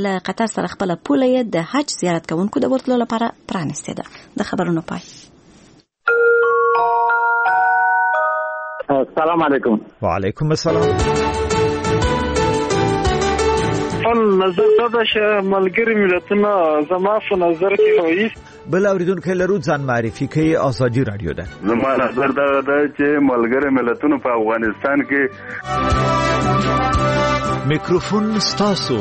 له قطر سره خپل پوله د حج زیارت کوونکو د ورتلو لپاره پرانیستې ده. د خبرونو پای. السلام علیکم. وعلیکم السلام. نظر دا چې ملګری ملتونه زما په نظر کې وایي بل اوریدونکو لرو ځان معرفي کوي. آزادي رادیو ده. زما نظر دا ده چې ملګری ملتونه په افغانستان کې میکروفون ستاسو.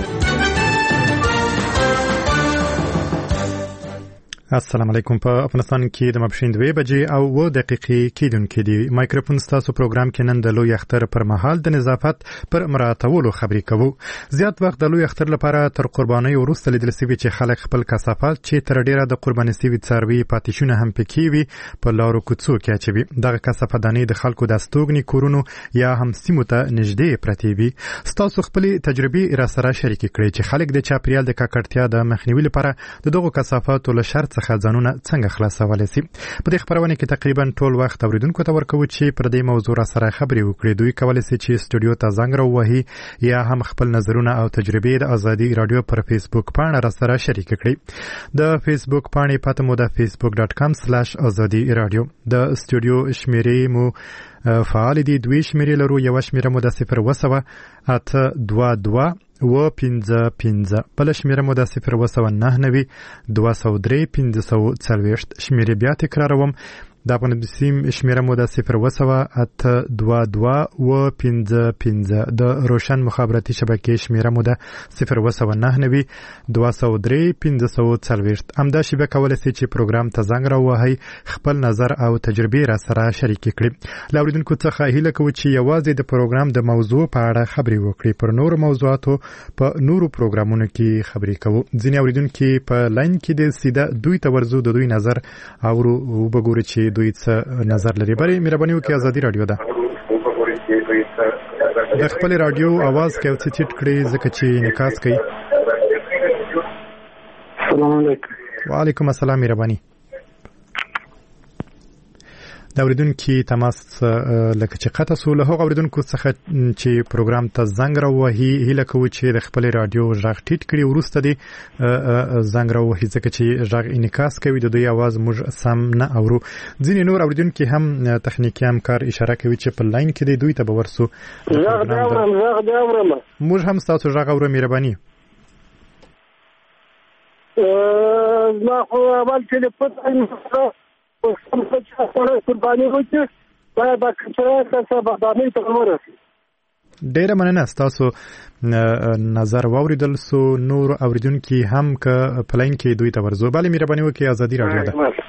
السلام علیکم. په افغانستان کې د ماپښین 2 بجې او 2 دقیقې کېدونکې دي. مایکروفون ستاسو پروګرام کې نن د لوی اختر پر مهال د نظافت پر مراعاتولو خبرې کوو. زیات وخت د لوی اختر لپاره تر قربانۍ وروسته لیدل شوي چې خلک خپل کثافات چې تر ډیره د قرباني شوي څاروي پاتېشونه هم پکې وي په لارو کوڅو کې اچوي. دغه کثافاتدانې د خلکو د استوګنې کورونو یا هم سیمو ته نږدې پرتې وي. ستاسو خپل تجربې را سره شریکې کړئ چې خلک د چاپیریال د ککړتیا د مخنیوي لپاره د دغو کثافاتو له شر څخه ځانونه څنګه خلاصولی شي. په دې خبرونه کې تقریبا ټول وخت اوریدونکو ته ورکوو چې پر دې موضوع را سره خبرې وکړي. دوی کولی شي چې سټوډیو ته زنګ راووهي یا هم خپل نظرونه او تجربې د آزادي رادیو پر فیسبوک پاڼه را سره شریک کړي. د فیسبوک پاڼې پته مو د facebook.com/azadi radio. د سټوډیو شمیرې مو فعال دي. 2 شمیرې لرو. یو شمیره مو د 0108222 و 55 بل شمیره مو د 01992 203 540 شمیره بیا تکراروم. د افغانستان شمیره مو د 0108222 و 55 د روشن مخابراتي شبکې شمیره مو د 01992 203 540. همدا شیبه کولای شي چې پروګرام ته زنګ راووهئ خپل نظر او تجربې را سره شریک کړئ. له اوریدونکو څخه هیله کوو چې یوازې د پروګرام د موضوع په اړه خبرې وکړي. پر نورو موضوعاتو په نورو پروګرامونو کې خبرې کوو. ځینې اوریدونکو په لاین کې د سیده دوی ته ورزو د دوی نظر او وګورئ چې دوی څه نظر لري. بری مهرباني وکړئ. آزادي رادیو ده. د خپل رادیو आवाज کې اوڅ چټ کړئ ځکه چې انعکاس کوي. السلام علیکم. وعلیکم السلام. مهرباني. د اوریدونکو تماس لکه چې قطع سو له هغه اوریدونکو څخه چې پروګرام ته زنګ راووهي هیله کوو چې د خپل رادیو غږ ټیټ کړي وروسته دی زنګ راووهي ځکه چې غږ انعکاس کوي د دوی आवाज موږ سم نه اورو. ځینې نور اوریدونکو هم تخنیکی همکار اشاره کوي چې په لاین کې دی دوی ته به ورسو. موږ هم تاسو غږ اورو. مهرباني. ما خو اول ټلیفون قرباني وکړي باید د کچره باندې تمرس. ډیره مننه. تاسو نظر واوریدل سو. نور اوریدونکو هم ک پلاین کې دوی ته ورزو. bali مهرباني وکړئ. آزادي رادیو ده.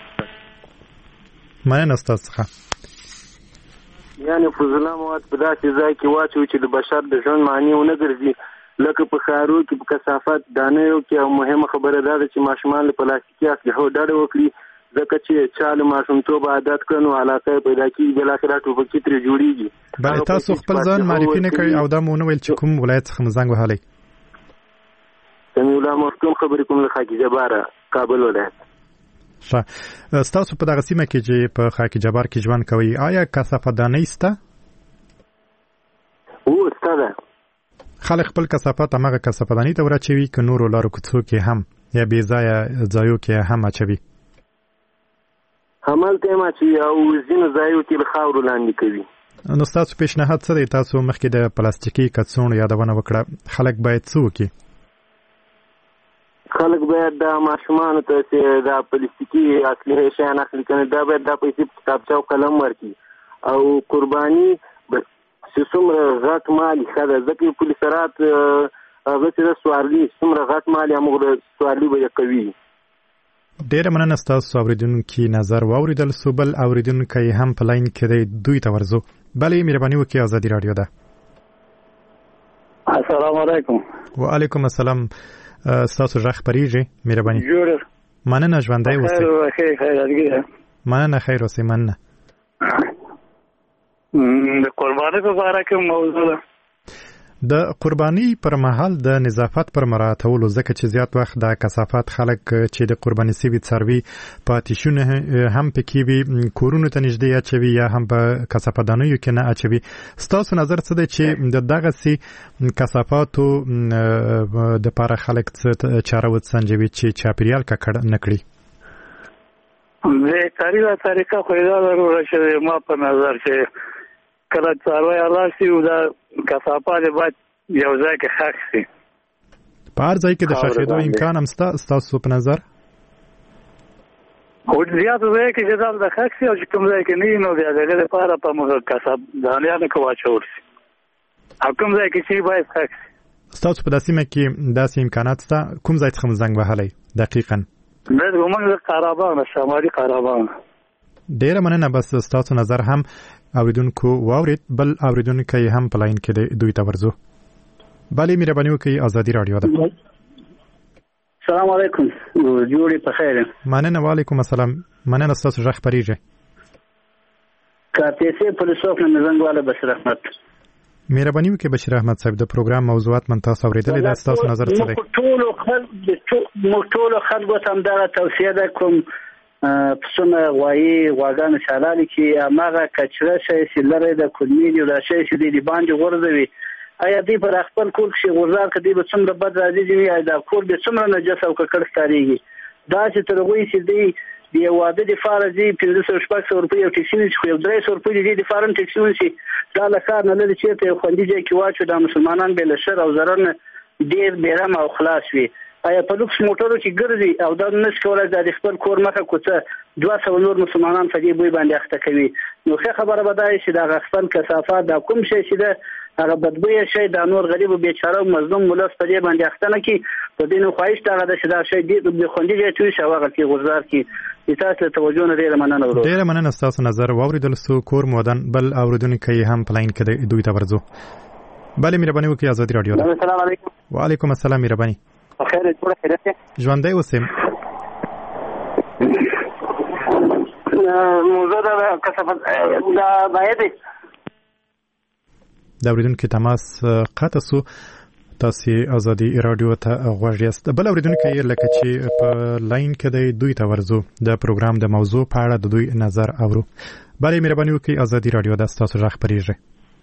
مننه تاسو. یعنی فضله مواد په داسې ځای کې واچو چې د بشر د ژوند معنی ونه ګرځي. لکه په ښارو کې په کثافات دانیو کې. او مهمه خبره دا ده چې ماشومان له پلاستیکي اسلحو ډډه وکړي ځکه چې چاله ماشومتوب عادت کړنو علاقه پیدا کیږي بل اخره ټوپکې تر جوړیږي. بله تاسو خپل ځان معرفي نه کړئ او دا مو نه ویل چې کوم ولایت څخه زنګ وهلی. سمیع الله محکوم خبرې کوم له خاک جبار کابل ولایت. ښه. ستاسو په دغه سیمه کې چې په خاک جبار کې ژوند کوئ آیا کثافاتدانۍ شته؟ شته ده. خلک خپل کثافات هماغه کثافاتدانۍ ته ور اچوي که نورو لارو کوڅو کې هم یا بې ځایه ځایو کې هم اچوي؟ همالته یې اچوي او ځینو ځایو کې له خاورو لاندې کوي. نو ستاسو پیشنهاد څه دی؟ تاسو مخکې د پلاستیکي کڅوړو یادونه وکړه. خلک باید څه وکړي؟ خلک باید د ماشومانو ته چې د پلاستیکي اصلي شیان اخلي کنه دا باید د پیسې په کتابچه او قلم ورکړي. او قرباني چې څومره غټ مال ښه ځکه پولیسرات هغه چې د سوارلي څومره غټ مال موږ سوارلي به کوي. ډیره مننه. تاسو اوریدونکو نظر واوریدل سو. بل اوریدونکو هم په لاین کې دی دوی ته ورزو. bali مهرباني وکړئ. آزادي رادیو ده. السلام علیکم. وعلیکم السلام. تاسو غږ پریږي. مهرباني. مننه. ژوندۍ اوسئ. خیر. مننه. خیر اوسئ. مننه. د قربانۍ په اړه کوم موضوع ده؟ د قرباني پر مهال د نظافت پر مراعاتولو ځکه چې زیات وخت د کثافات خلک چې د قرباني سوي څاروي پاتېشونه هم پکې وي کورونو ته نږدې اچوي یا هم په کثافاتدانیو کې نه اچوي. ستاسو نظر څه دی چې د دغسې کثافاتو دپاره خلک څه چاره وسنجوي چې چاپیریال ککړ نه کړي؟ د کاریه طریقه خو دا ضروره چې ما په نظر چې کله څاروي راشي او دا کثافات باید یو ځای کې ښخ شي. په هر ځای کې د ښخېدو امکان هم شته ستاسو په نظر؟ او زیات ځای کې چې دا د ښخ شي او چې کوم ځای کې نه وي نو د هغې لپاره په موږ کثافدانیانو کې واچول شي او کوم ځای کې چې باید ښخ شي. ستاسو په دا سیمه کې داسې امکانات شته؟ کوم ځای څخه مو زنګ وهلی دقیقاً؟ موږ قرابان شمالي قرابان. ډیره مننه. بس ستاسو نظر هم اوریدونکو واورید. بل اوریدونکی هم په لاین کې دی، دوی ته ورځو. بله مهرباني وکړئ، ازادي راډیو ده. السلام علیکم، جوړې په خیر. مننه. وعلیکم السلام. مننه ستاسو غږ خپرېږي. کارتیسي پولیسوف نه زنګواله بشیر احمد. مهرباني وکړئ بشیر احمد صاحب، د پروګرام موضوعات من تاسو اورېدلې ده، ستاسو نظر څه دی؟ موږ ټولو خلکو ته همدغه توصیه ده، کوم پسونه غوایي غواګانې چې حلالې کړي هماغه کچره شی چې لرې د کلمې دي او دا شی چې دی باندې غورځوي، آیا دوی پر خپل کور کښې غورځار که دوی به څومره بد راځي وي، دا کور به څومره نجس او ککړ ښکارېږي. داسې تر هغوی چې دوی د یو واده دپاره ځي 500-600 روپۍ یو ټکسي ونیسي، خو یو 300 روپۍ د دې دپاره هم ټکسي ونیسي، دا له ښار نه لرې چېرته یو خوندي ځای کې واچو، دا مسلمانان به له شر او ضرر نه ډېر بېرحمه او خلاص وي. آیا په لوکس موټرو کې ګرځي او دا نشي کولی دا د خپل کور مخه کوڅه 200 نور مسلمانان په دې بوی باندې اخته کوي، نو ښه خبره به دا وي چې دغه خپل کثافات دا کوم شی چې ده هغه بدبویه شی دا نور غریب او بیچاره او مظلوم ولس په دې باندې اخته نه کړي. په دې نو خواهش دغه ده چې دا شی د خوندي ځای ته وشي او هغه کې غورځار کړي. تاسو له توجه نه ډېره مننه ورو. ډېره مننه ستاسو نظر واورېدل سو. کور مودن بل اورېدونکی هم په لاین کې دی، دوی ته ورځو. بله مهرباني وکړئ، ازادي راډیو ده. السلام علیکم. وعلیکم السلام. مهرباني. خیر جوړه خیرته ژوندی اوسئ. موضوع دا کثافت دا باید د اورېدونکي تماس قطع سو. تاسو ازادي راډیو ته غوږ یاست. بل اورېدونکی لکه چې په لاین کې دی، دوی ته ورځو. د پروګرام د موضوع په اړه د دوی نظر اورو. بله مهرباني وکړئ، ازادي راډیو ده، ستاسو غږ خپرېږي.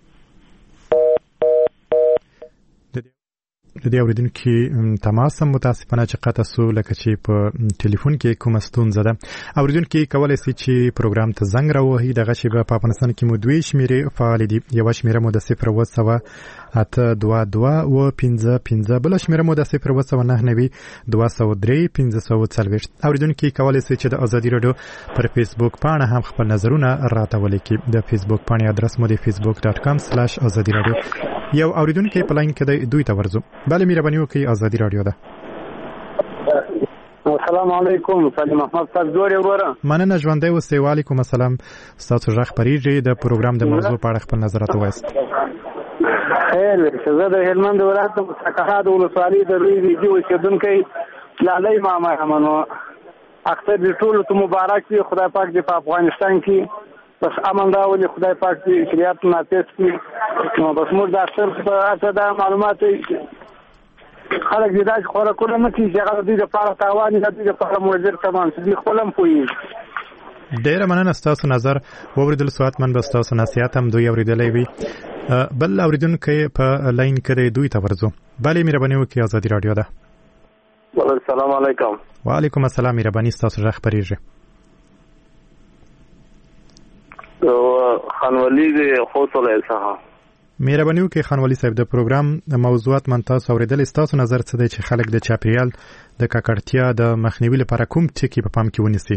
د دې اورېدونکي تماس هم متاسفانه چې قطع سو، لکه چې په ټلیفون کې کومه ستونزه ده. اورېدونکي کولی شي چې پروګرام ته زنګ راوهي. دغه شیبه په افغانستان کې مو دوې شمېرې فعالې دي. یوه شمېره مو د 0-822-55-55، بله شمېره مو د 0-992-203-540. اورېدونکي کولی شي چې د ازادي راډیو پر فیسبوک پاڼه هم خپل نظرونه راته ولیکي. د فیسبوک پاڼې ادرس مو د facebook.com/ازادي راډیو. یو اورېدونکی په لاین کې دی، دوی ته ورځو. بله مهرباني وکړئ، ازادي راډیو ده. السلام علیکم. سلیم احمد صاحب جوړې وروره. مننه. ژوندی اوسئ. وعلیکم السلام. ستاسو غږ خپرېږي. د پروګرام د موضوع په اړه خپل نظرات ووایاست. خیر، زه د هلمند ولایت مسکحات ولسوالۍ د لوی ویجې اوسېدونکی لالی ماما یم. نو اختر دې ټولو ته مبارک وي. خدای پاک دې په افغانستان کې بس امن راولي. خدای پاک دې شریعت نافذ کړي. نو بس موږ د اختر په اړه دا معلومات خلک دې داسې خوراکونه نه کوي چې هغه د دوی دپاره تاوان وي، د دوی دپاره مضر تمام شي، دوی خپل هم پوهېږي. ډېره مننه. ستاسو نظر واورېدل سو. حتماً به ستاسو نصیحت هم دوی اورېدلی وي. بل اورېدونکی په لاین کې دی، دوی ته ورځو. بلې مهرباني وکړئ، ازادي راډیو ده. السلام علیکم. وعلیکم السلام. مهرباني ستاسو غږ خپرېږي. خانوالي د خوست ولایت څخه. مهرباني وکړئ خانوالي صاحب، د پروګرام موضوعات من تاسو اورېدلې. ستاسو نظر څه دی چې خلک د چاپیریال د ککړتیا د مخنیوي لپاره کوم ټکي په پام کې ونیسي؟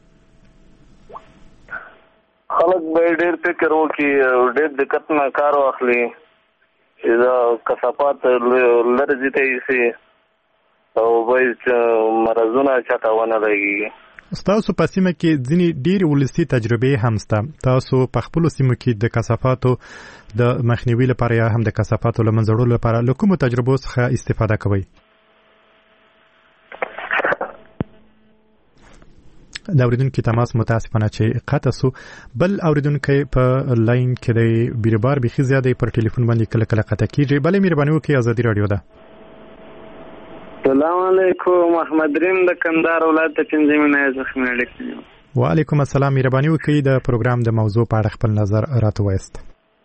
خلک به ډېر فکر وکړي، ډېر دقت نه کار واخلي چې دا کثافات لرې ځای ته یوسي او باید مرضونه چاته ونه لګېږي. ستاسو په سیمه کې ځینې ډېرې ولسي تجربې هم شته. تاسو په خپلو سیمو کې د کثافاتو د مخنیوي لپاره یا هم د کثافاتو له منځه وړلو لپاره له کومو تجربو څخه استفاده کوئ؟ د اوریدونکو تماس متاسفانه چې قطع سو. بل اوریدونکو په لاین کې د بیربار بيخي زیاده پر ټلیفون باندې کله کله قطع کیږي. بلې مهرباني وکړئ ازادي رادیو ده. السلام علیکم محمد ریم د کندهار ولایت ته پنځمه نه ځخمه لیکم. وعلیکم السلام. مهرباني وکړئ د پروګرام د موضوع په اړه خپل نظر راته وایست.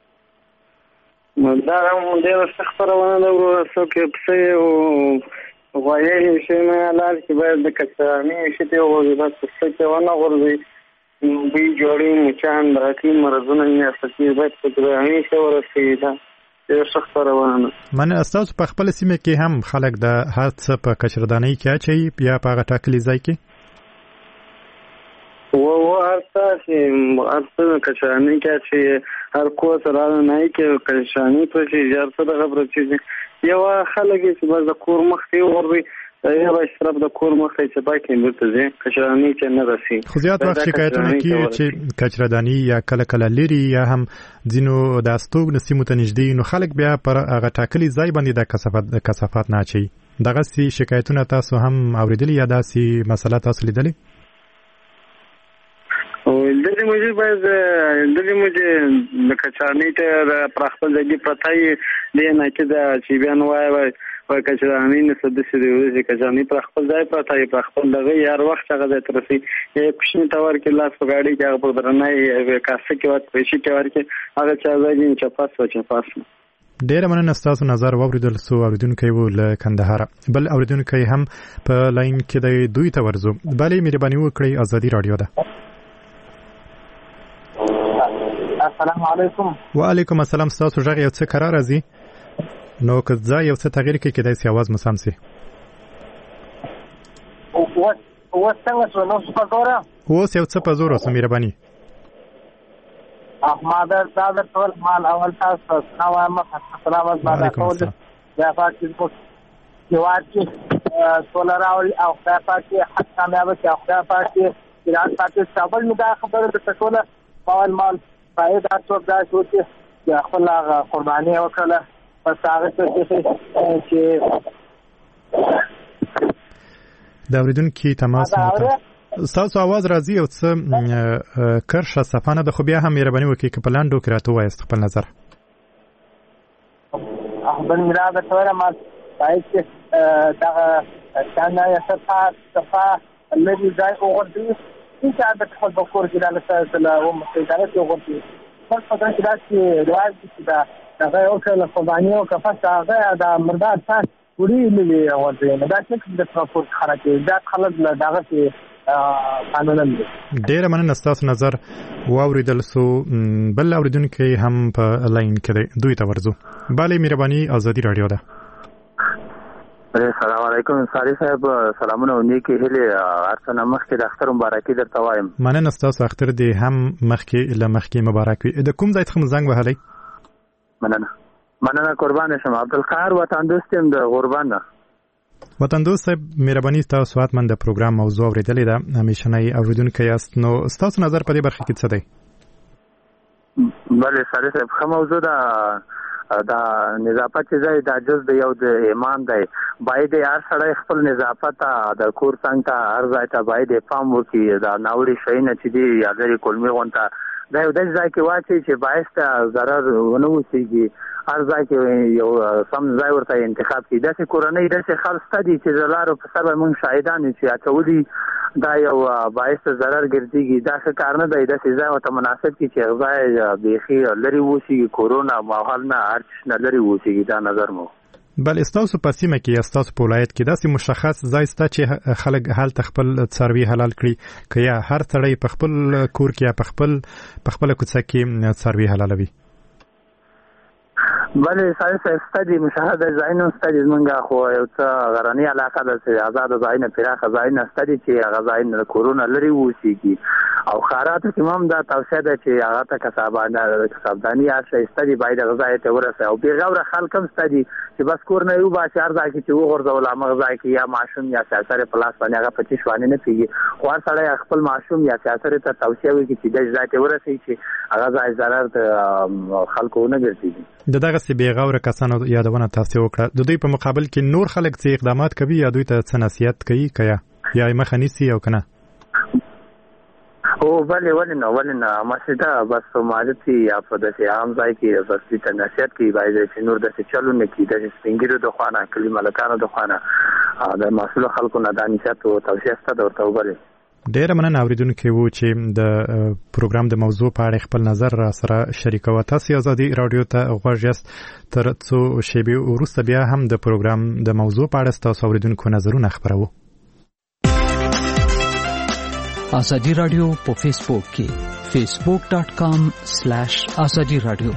دا هم ډېر سخت خبرونه ده ورسره کې پسې او غوایي شي نه لار کې باید د کڅراني شي ته وګورئ چې څه ونه غورځي بي جوړي مچان راکې مرزونه یې اساسي باید کڅراني شي ورسې دا ډېر سخت خبرونه. من استاد په خپل سیمه کې هم خلک د هر څه په کچردانۍ کې اچي یا په ټاکلي ځای کې ارتا چې ارتا کچراني کې چې هر کو سره نه کې کچراني په شي ځارته د خبره چې یو خلک چې باز د کور مخ ته ورغی یا به طرف د کور مخ ته چې باکې مرته ځي کچراني چې نه راسي. خو زیات وخت شکایتونه کوي چې کچرداني یا کله کله لري یا هم ځینو د استوګ نسیمو ته نږدې نو خلک بیا پر هغه ټاکلي ځای باندې د کثافات نه اچي. دغه سي شکایتونه تاسو هم اوریدلي یا داسې مسله تاسو لیدلي؟ او دغه موږ باید دغه موږ د کچراني ته پر خپل ځای پرتای دی نه کې دا چې بیان وای کچراني نه څه د سړي کچراني پر خپل ځای پرتای پر خپل دغه یار وخت هغه د ترسي یو کوشنی تاور کې لاس په گاډي کې هغه پر درنای کاسه کې وات پېشي کې ورکه هغه چا ځای چې پاس ډیر مننه تاسو نظر واوریدل سو اوریدونکو وو له کندهار. بل اوریدونکو هم په لاین کې د دوی ته ورزو. بلې مهرباني وکړئ ازادي رادیو ده. السلام علیکم. وعلیکم السلام. تاسو ژغ یو څه قرار راځي نو که ځای یو څه تغییر کې کېدای سي आवाज مسام سي. او څنګه شو نو څه پزورا اوس یو څه پزورا سو مهرباني. احمد دا ټول مال اول تاسو نو ما السلام علیکم. یا پاکستان کو یوات سولر او پاکستان حق کامیاب چې او پاکستان ایران پاکستان بل نو دا خبره د ټوله اول مال باید تاسو دا چې خپل قرباني وکړه پس هغه چې دا اوریدونکو تماس تاسو आवाज راځي او څه کرشه صفانه د خو بیا هم مهرباني وکړئ چې په لاندو کې راته وایست خپل نظر. بل میراده توره ما باید چې دا څنګه یې صفه الذي ځای وګورئ چې عادت خپل بکور کې د الله او مستعدات وګورئ خپل خدای چې داسې روایت چې دا هغه او کله قرباني او کفاس هغه د مردار څخه وړي لې ورته دا چې د ترانسپورت خرڅ دا خلک له دغه قانون دی. ډیر مننه تاسو نظر واوریدل سو. بل اوریدونکو هم په لاین کې دوی ته ورزو. bale مهرباني ازادي رادیو ده. السلام علیکم ساری صاحب سلامونه و نیکی هله ارسنه مخکې د اختر مبارکي درته وایم. مننه تاسو اختر دی هم مخکې له مخکې مبارک وي. د کوم ځای څخه زنګ وهلی؟ مننه قربان شم. عبدالقهار وطن دوستم د غربان. وطن دوست صاحب مهرباني تاسو حتما د پروګرام موضوع اوریدلې ده همیشنۍ اوریدونکو یاست نو تاسو نظر په دې برخه کې څه دی؟ بله ساری صاحب ښه موضوع ده. دا نظافت چې ځای دا جز د یو د ایمان دی. باید هر سړی خپل نظافت د کور څنګ ته هر ځای ته باید پام وکړي. دا ناوړي شیونه چې دي یا غیر کلمي غونته دا یو داسې ځای کې واچوي چې باعث ته ضرر ونه اوسېږي. هر ځای کې یو سم ځای ورته انتخاب کړي. داسې کورنۍ داسې خلک شته دي چې د لارو په سر به موږ شاهدان یو چې اچولي دا یو باعث ته ضرر ګرځېږي. دا ښه کار نه دی. داسې ځای ورته مناسب کړي چې ځای بیخي لرې اوسېږي کورونا ماحول نه هر څه نه لرې اوسېږي. دا نظر مو. بل ستاسو په سیمه کې یا ستاسو په ولایت کې داسې مشخص ځای شته چې خلک هلته خپل څاروي حلال کړي که یا هر سړی په خپل کور کې یا په خپله کوڅه کې څاروي حلالوي؟ بله سړی صاحب شته دي مشهده ځایونه شته دي. زمونږ خو یو څه غرنۍ علاقه ده چې ازاده ځایونه پراخه ځایونه شته دي چې هغه ځایونه د کورونا لرې واوسېږي. او ښاراتو کې هم دا توصیه ده چې هغه ته کسابداني هر شی شته دي باید هغه ځای ته ورسوي. او بېغوره خلک هم شته دي چې بس کور نه یې وباسي هر ځای کې چې وغورځول همغه ځای کې یا ماشوم یا سیاسر په لاس باندې هغه په چیش باندې نه پوهېږي. خو هر سړی خپل ماشوم یا سیاسر ته توصیه وکړي چې داسې ځای ته ورسوي چې هغه ځای ضرر د خلکو ونه ګرځېږي. د دغسې بېغوره کسانو یادونه تاسې وکړه. د دوی په مقابل کې نور خلک څه اقدامات کوي یا دوی ته څه نصیحت کوي که یا یې مخه نیسي او که نه؟ هو ولې نه مسجده بس مالتي یا په داسې عام ځای کې بس د نصیحت کې باید چې نور د چلونه کې د سپینګیرو د خوانه کلی ملکانو د خوانه د مسؤل خلکو نه د نصیحت او توصیه ستاسو ورته وبله. ډېر مننه اوریدونکو وو چې د پروګرام د موضوع په اړه خپل نظر را سره شریکوي. تاسو ازادي رادیو ته غوږ یاست. تر څو شیبې وروسته بیا هم د پروګرام د موضوع په اړه تاسو اوریدونکو نظرونه خبرو. ازادي رادیو په فیسبوک کې facebook.com/ازادي رادیو.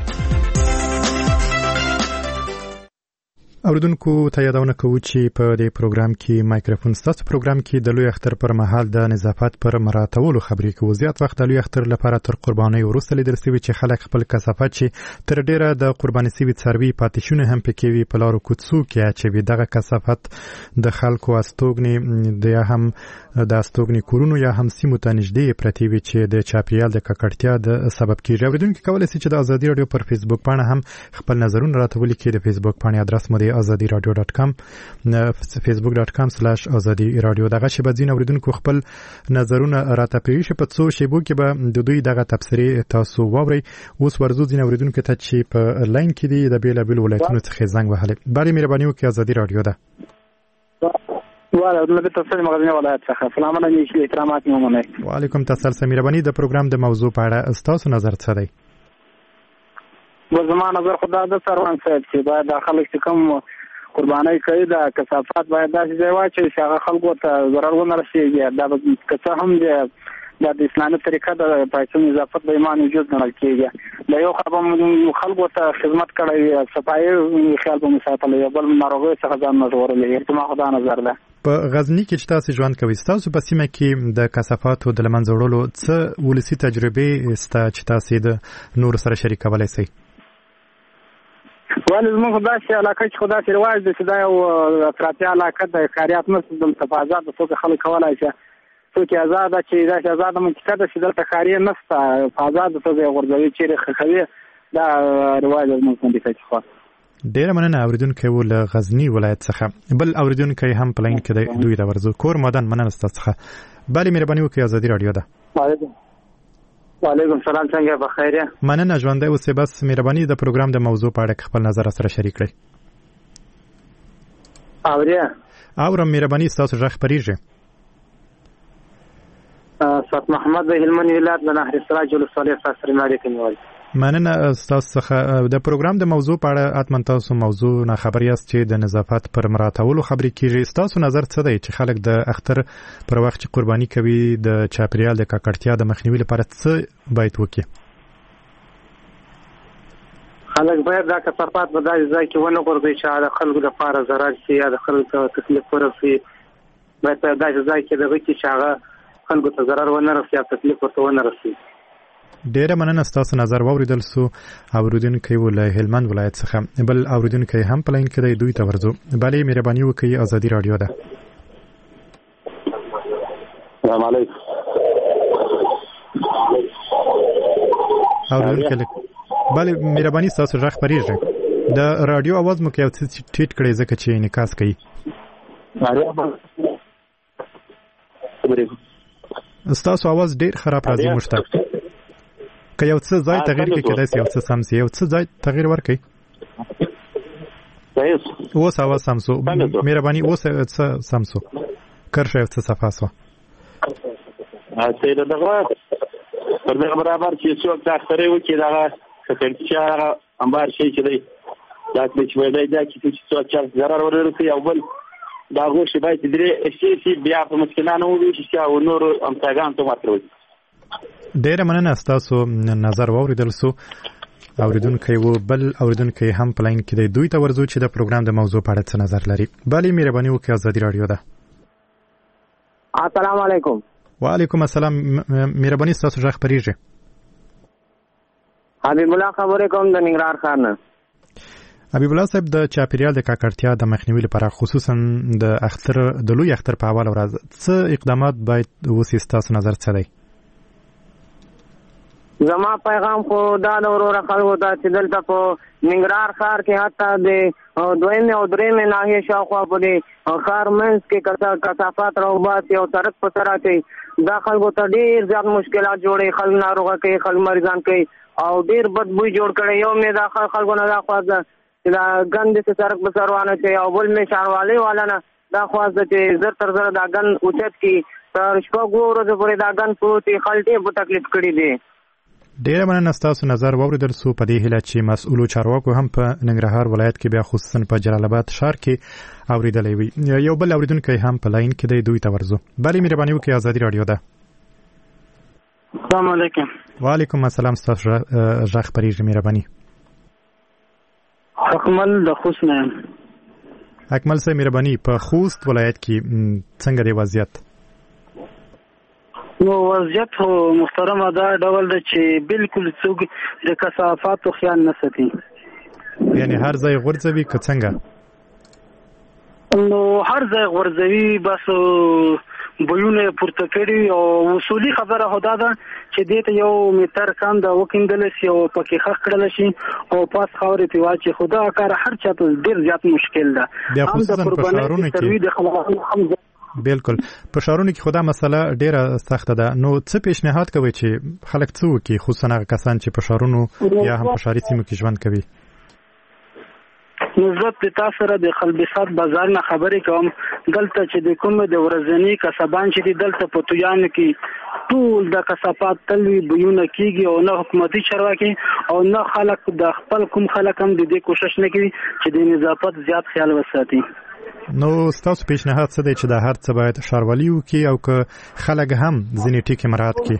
اوریدونکو ته یادونه کوو چې په دې پروګرام کې مایکروفون ستاسو پروګرام کې د لوی اختر پر مهال د نظافت پر مراعاتولو خبرې کوو. زیات وخت د لوی اختر لپاره تر قربانۍ وروسته لیدل شوی چې خلک خپل کثافات چې تر ډیره د قرباني شوي څاروي پاتېشونه هم پکې وي په لارو کوڅو کې اچوي. دغه کثافات د خلکو استوګنې د یا هم د استوګنې کورونو یا هم سیمو ته نږدې پرتې وي چې د چاپیریال د ککړتیا د سبب کیږي. اوریدونکو کولای شي چې د ازادي رادیو پر فیسبوک باندې هم خپل نظرونه راته ولیکي. د فیسبوک باندې ادرس مو دی azadiradio.com facebook.com/azadi radio. دغه شی بدین اوریدونکو خپل نظرونه راته پیښ په څو شیبو کې به د دوی دغه تبصره تاسو واوري. اوس ورزو دین اوریدونکو ته چې په لاین کې دی د بیلابل ولایتونو څخه زنګ وهله. بری مهرباني وکړئ ازادي رادیو ده. والا د تفصیل مغربي ولایت څخه سلام علیکم احترامات مو منه. وعلیکم السلام مهرباني. د پروګرام د موضوع په اړه تاسو نظر څه دی؟ زما نظر خدای د سروان صاحب چې باید داخله کوم قربانای کوي د کثافات باید داسې ځای واچي چې هغه خلکو ته ضرر ونه رسیږي. دا که څه هم د اسلامي طریقه د پایڅو نظافت د ایمان وجود ګڼل کېږي. د یو خلکو ته خدمت کړی صفایي خیال به مساتل یو بل ناروغي څخه ځان نه ژغورلی. احتمال خدا نظر ده. په غزنی کې چې تاسو ژوند کوئ تاسو په سیمه کې د کثافاتو د لمنځه وړلو څه ولسی تجربه ستا چې تاسو د نور سره شریکولای شئ؟ ولې زموږ داسې علاقه چې خدا سي رواج دی چې دا یو افراطي علاقه د خیریات نشته. دلته په آزاد څوک خلک کولای شي څوک آزاد چې دا آزاد منطقه ده چې دلته خیریه نشته په آزاد څوک ورځوي چې خوي دا رواج زموږ باندې څه خو ډیر مننه اوریدونکو ول غزنی ولایت څخه. بل اوریدونکو هم پلاین کې دوی د ورزو کور مدن مننه ستاسو څخه. بل مهرباني وکړئ ازادي رادیو ده. وعلیکم السلام څنګه په خیر یې؟ مننه ژوندۍ اوسئ. بس مهرباني د پروګرام د موضوع په اړه خپل نظر سره شریک کړئ. اورم مهرباني تاسو ژغ پریږي. صاد محمد د هلمند ولایت د نهر سراج ولسوالۍ سره مالک نیول. مننه تاسو څخه د پروګرام د موضوع په اړه اتمن تاسو موضوع نه خبر یاست چې د نظافت پر مراعاتولو خبرې کیږي. تاسو نظر څه دی چې خلک د اختر پر وخت چې قرباني کوي د چاپیریال د ککړتیا د مخنیوي لپاره څه باید وکړي؟ خلک باید دا کثافات په داسې ځای کې ونه غورځوي چې د خلکو لپاره ضرر شي یا د خلکو تکلیف ورسي. باید په داسې ځای کې دغه کې چې هغه خلکو ته ضرر ونه رسي یا تکلیف ورته ونه رسي. ډیره مننه تاسو نظر واوریدل سو. اوریدونکو ولای هلمند ولایت څخه بل اوریدونکو هم پلاین کې دوی ته ورزو. بلې مهرباني وکړئ ازادي رادیو ده. السلام علیکم. اوریدونکو بلې مهرباني تاسو ژغ پریږئ. د رادیو आवाज مو کې یو څه ټیټ کړئ ځکه چې انعکاس کوي. تاسو आवाज ډیر خراب راځي مشتاق. که یو څه ځای تغییر کې کېدای شي یو څه سم شي یو څه ځای تغییر ورکړي. اوس आवाज سم شو. مهرباني اوس څه سم شو. کرشه یو څه صفه شو. سیده دغه پر دغه برابر چې څوک تاثیر وکړي دغه کچا انبار شي چې دی دا چې وایي دا چې څوک ضرر ورسي او بل دا غوښه باید درې شي بیا په مسکینانو وي چې او نور امتحان ته ماتروي. ډیره مننه تاسو نظر واوریدل سو. اوریدونکو وو بل اوریدونکو هم پلاین کې دوی ته ورزو چې د پروګرام د موضوع په اړه څه نظر لري. بلې مهرباني وکړئ ازادي رادیو ده. السلام علیکم. وعلیکم السلام مهرباني تاسو ژغ پریږئ. حبیب الله خبرې کوم د ننګرهار ښار نه. حبیب الله صاحب د چاپیریال د ککړتیا د مخنیوي لپاره خصوصا د اختر د لوی اختر په اول ورځ څه اقدامات باید وشي؟ تاسو نظر څه دی؟ زما پیغام خو دا د وروره خلکو ته چې دلته په ننګرهار ښار کې حتی د دویمې او درېیمې ناحیې شاوخوا په دې ښار منځ کې کثافات راوباسي او سړک په سر اچوي، دا خلکو ته ډېر زیات مشکلات جوړوي، خلک ناروغه کوي، خلک مریضان کوي او ډېر بد بوی جوړ کړی. یو مې دا خلکو نه دا خواست ده چې دا ګند داسې سړک په سر وانه چوي او بل مې ښاروالۍ والا نه دا خواست ده چې زر تر زره دا ګند اوچت کړي. تر شپږو ورځو پورې دا ګند پروت وي، خلک ډېر په تکلیف کړي دي. ډیره مننه ستاسو نظر واوریدل سو. په دې هیله چې مسؤلو چارواکو هم په ننګرهار ولایت کې بیا خصوصا په جلال آباد ښار کې اوریدلې وي. یو بل اوریدونکی هم په لاین کې دی، دوی ته ورځو. بلې مهرباني وکړئ، ازادي رادیو ده. السلام علیکم. وعلیکم السلام. ستاسو ژغ پریږدئ مهرباني. اکمل د خوست نه. اکمل صاحب مهرباني، په خوست ولایت کې څنګه دی وضعیت؟ نو وضعیت محترمه دا ډول ده چې بالکل څوک د کثافاتو خیال نه ساتي، یعنی هر ځای غورځوي که څنګه؟ نو هر ځای غورځوي، بس بویونه پورته کړي او اصولي خبره خو دا ده چې دې ته یو میټر کاند وکیندل شي او پکې خښ کړل شي او پاس خاورې ته واچي. خدا کار هر چاته ډېر زیات مشکل ده. بیا خصوصا په ښارونو کې بالکل په ښارونو کې خدا مسله ډیره سخته ده. نو څه پیشنهاد کوي چې خلک څه وکړي، خصوصا هغه کسان چې په ښارونو یا هم په ښاري سیمو کې ژوند کوي؟ نو زه د تاسو سره د خلبسات بازار نه خبرې کوم. دلته چې د کوم د ورځنی کسبان چې دلته په تویانو کې ټول د کثافات تلوي بویونه کیږي او نه حکومتي چارواکي او نه خلک د خپل کوم خلک هم د دې کوشش نه کوي چې د نظافت زیات خیال وساتي. نو ستاسو پیشنهاد څه دی چې د هر څه باید ښاروالي وکړي او که خلک هم ځینې ټکي مراعات کړي؟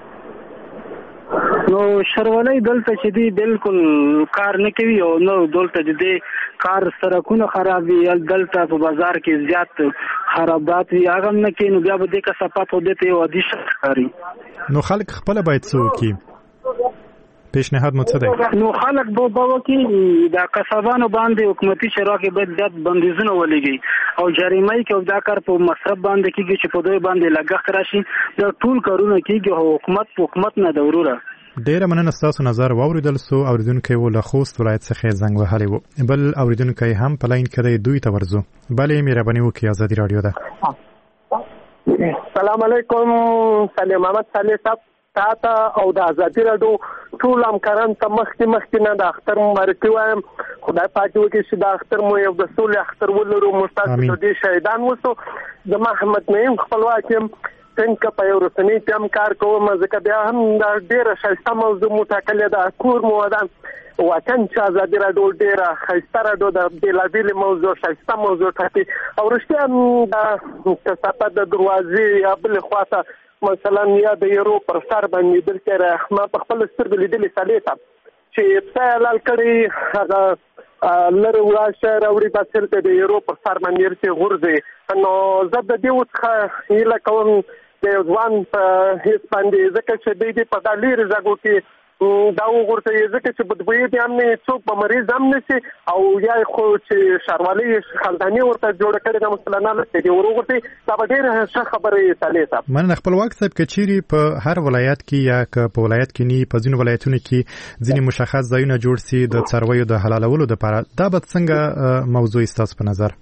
نو ښاروالۍ دلته چې دی بالکل کار نه کوي او نو دلته د دې کار سرکونه خراب وي، دلته په بازار کې زیات خرابات وي، هغه هم نه کوي. نو بیا به دې کثافات هدې ته یو عادي شی ښکاري. نو خلک خپله باید څه وکړي؟ پیشنهاد مو څه دی؟ نو خلک به وکړي دا کسبانو باندې حکومتي چارواکي باید زیات بندیزونه ولګي او جریمه یې کوي. دا کار په مصرف باندې کېږي چې په دوی باندې لګښت راشي. دا ټول کارونه کېږي او حکومت نه ده وروره. ډیره مننه ستاسو نظر واوریدل سو. اوریدونکی و له خوست ولایت څخه زنګ وهلی و. بل اوریدونکی هم په لاین کې دی، دوی ته ورځو. بلې مهرباني وکړئ، ازادي رادیو ده. السلام علیکم. صالح محمد صالح صاحب تاته او د ازادي رادیو ټول همکاران ته مخکې نه د اختر مبارکي وایم. خدای پاک وکړي چې د اختر مو یو د سولې اختر ولرو. مستاسو دې شهیدان وسو. زما احمد نعیم خپلواک یم، څنګه په یو رسنۍ کې هم کار کوم، ځکه بیا هم ډېره ښایسته موضوع مو ټاکلې ده، کور مو ودان. واقعا چې ازادي رادیو ډېره ښایسته رادیو ده، بېلابېلې موضوع ښایسته موضوع ټاکي او رښتیا د کثافت د دروازې یا بلې خواته مثلا یا د یورو پر سر باندې دلته ما په خپل سترګو لیدلې صالح صاحب چې پسه حلال کړي هغه لره وراشه راوړي بسل ته د یورو پر سر باندې ورته غورځي. نو زه د دې وڅخه هیله کوم د ځوان په هیڅ باندې ځکه چې دې په دالیر زګو کې دا وګورته ځکه چې بدبوی دي هم نه څوک به مریض هم نشي او یا خو چې ښاروالۍ خلداني ورته جوړ کړي د مسلمانانو له دې ورغورتي دا به ډېر ښه خبره صالح صاحب. من خپلواک صاحب کچيري په هر ولایت کې یا په ولایت کې نه په ځینو ولایتونو کې ځینې مشخص ځایونه جوړ سي د څارویو د حلالولو لپاره، دا به څنګه موضوع ستاسو په نظر؟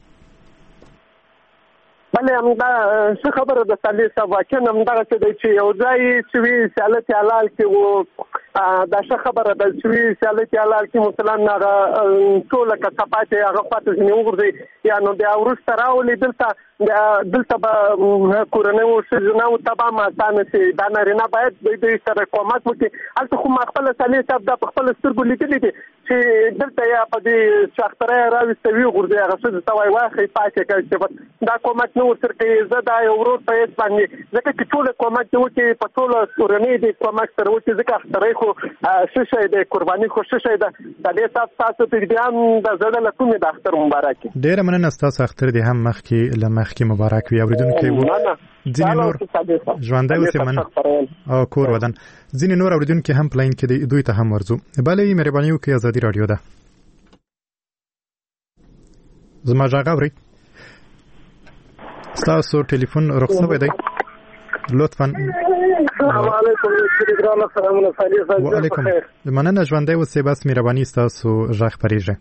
بله همدا څه خبره ده صالح صاحب، واقعا همدغه څه دی چې یو ځای چې وي سیالت حلال کې و دا ښه خبره ده چې وي سیالت حلال کې مثلا هغه ټوله کثافات هغه خواته ځینې وغورځوي یا نو بیا وروسته راولي دلته به کورنیو ښځینهو ته به هم اسانه شي. دا نارینه باید دوی سره کومک وکړي. هلته خو ما خپله صالح صاحب دا په خپلو سترګو لیدلي دي چې دلته یا په دې شاختره راویسته وغورځوي هغه ښځو ته وایي واخلئ پاکې کړئ چې دا کومک نه ورسره کوي. زه دا یو ورور په هېڅ باندې ځکه چې ټوله کومک دې وکړي په ټوله کورنۍ دې کومک سره وکړي ځکه اخترۍ خو ښه شی دی، قرباني خو ښه شی ده. صالح صاحب ستاسو ته بیا هم د زړه له کومې د اختر مبارک وي. ډېره مننه ستاسو اختر دې هم مخکې مبارک وي. اوریدونکی و ځینې نور ژوندی اوسې من او کور ودان ځینې نور اوریدونکي هم پلاین کې دوی ته هم ورځو. بلې مهرباني وکړئ، ازادي رادیو ده. زما غږ اورئ؟ ستاسو ټلیفون رخصت دی، لطفا السلام علیکم ګرانه سلامونه صالح صاحب. وعلیکم مننه ژوندۍ اوسئ. بس مهرباني ستاسو غږ خپرېږي.